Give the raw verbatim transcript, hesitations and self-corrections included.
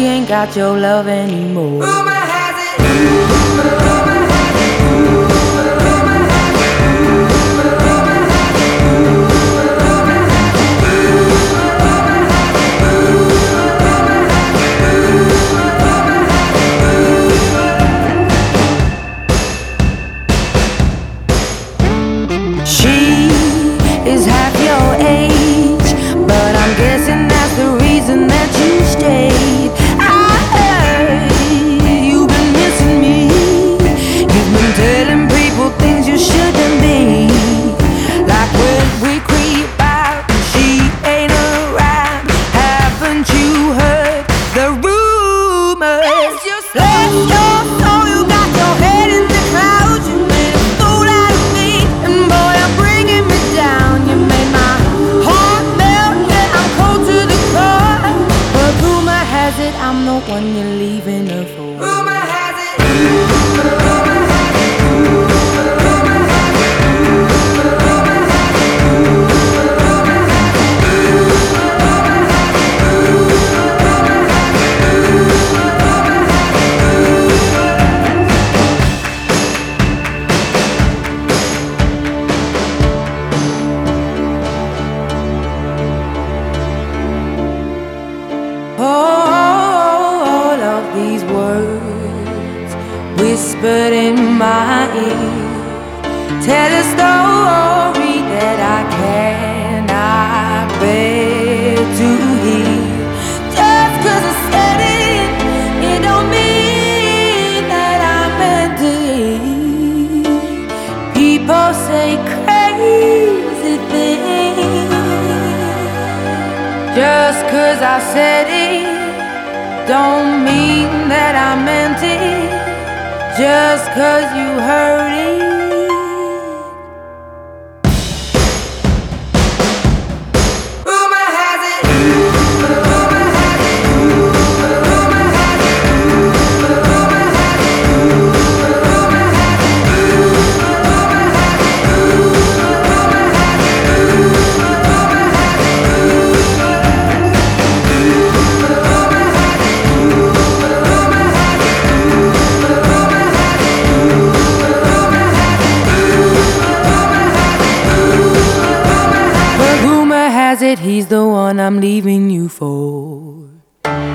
ain't got your love anymore. Rumor has it, rumor has it. She is half your age, but I'm guessing that's the reason that you stayed. I heard you've been missing me. You've been telling people things you shouldn't be. Like when we creep out and she ain't around. Haven't you heard the rumors? Let's just let your soul, you got your head in the clouds. You made a fool out of me, and boy, I'm bringing me down. You made my heart melt, yeah, I'm cold to the core. But rumor has it I'm the one you're leaving her for. Rumor has it, rumor has it. All of these words whispered in my ear tell a story that I cannot bear to hear. Just 'cause I said it, it don't mean that I meant it. People say crazy things. Just 'cause I said it don't mean that I meant it. Just 'cause you heard it. Rumor has it, rumor has it, rumor has it, rumor has it, rumor has it, rumor has it, rumor has it, rumor has But rumor has it he's the one I'm leaving you for.